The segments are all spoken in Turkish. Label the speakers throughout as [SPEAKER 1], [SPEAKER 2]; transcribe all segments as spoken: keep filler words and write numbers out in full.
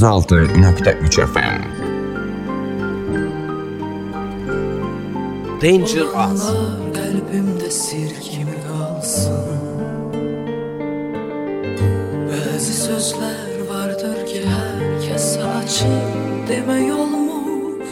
[SPEAKER 1] yüz altı nöqtə üç F M.
[SPEAKER 2] Danger Az.
[SPEAKER 3] Kalbimde sir kimi kalsın. Bazı sözler vardır ki herkes açık deme olmuş.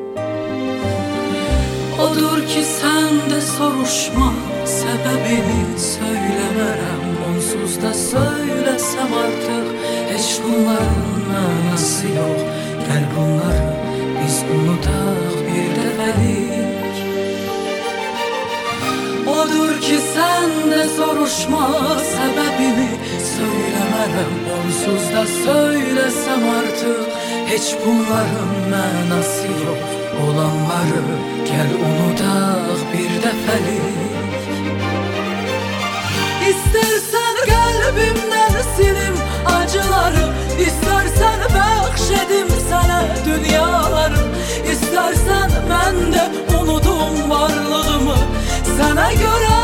[SPEAKER 3] Odur ki sen de soruşma, sebebini söylemerem. Onsuz da söylesem artık hiç bunların manası yok. Gel bunları biz unutak bir defelik. Odur ki sen de soruşma, sebebini söylemerem. Onsuz da söylesem artık hiç bunların manası yok. Olanları gel unutak bir defelik. İstersen kalbimden silim acıları, İstersen bəxşedim sana dünyaları, İstersen ben de unudum varlığımı sana göre.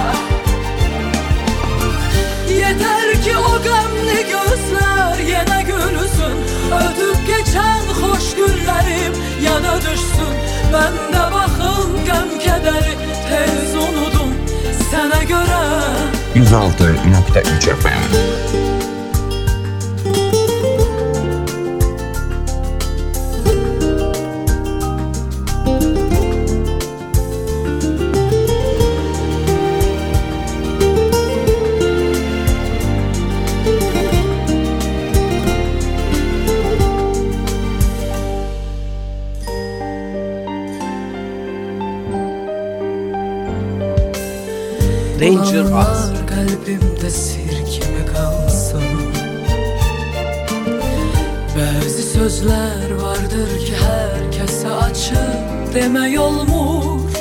[SPEAKER 3] Yeter ki o gamli gözler yine gülsün, ötüp geçen hoş günlerim ya da düşsün. Ben de bakın gam kederi tez unudum sana göre.
[SPEAKER 1] yüz altı nöqtə üç F M.
[SPEAKER 2] Danger Az.
[SPEAKER 3] Kalbimde sir kimi kalsın. Bazı sözler vardır ki herkese açık deme olmuş.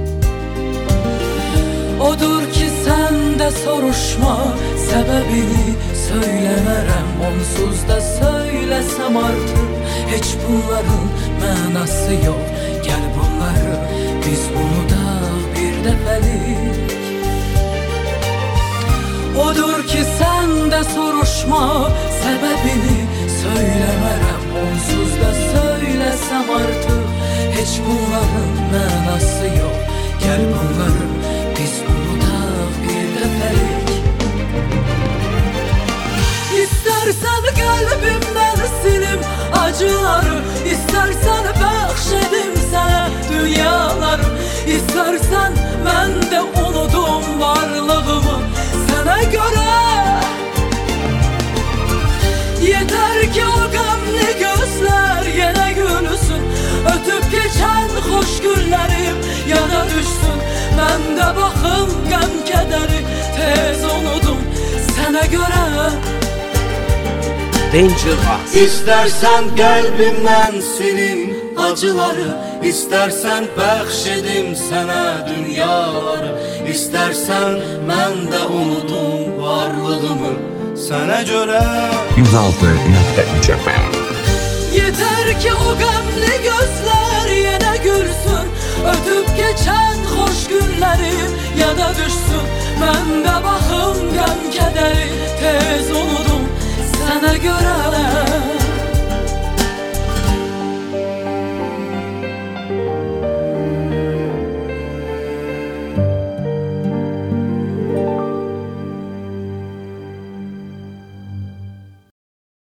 [SPEAKER 3] Odur ki sen de soruşma, sebebini söylemerem. Onsuz da söylesem artık hiç bunların manası yok. Gel bunları biz unutak bir defelik. Odur ki sen de soruşma, sebebini söylemerem. Onsuz da söylesem artık hiç bunların manası yok. Gel bunları biz unutak bir defelik. İstersen kalbimden silim acıları, İstersen bəxşedim sana dünyaları, İstersen ben de unudum varlığımı sana göre. Yeter ki o gamli gözler yine gülsün, ötüp geçen hoş günlerim ya da düşsün. Ben de bakın gam kederi tez unudum sana göre.
[SPEAKER 2] Danger Az.
[SPEAKER 4] İstersen kalbimden silin acıları, İstersen bəxşedim sana dünyaları, İstersen ben de unudum varlığımı sana göre.
[SPEAKER 1] yüz altı nöqtə üç F M.
[SPEAKER 3] Yeter ki o gamli gözler yine gülsün, ötüp geçen hoş günlerim ya da düşsün. Ben de bakım gam kederi tez unudum sana göre.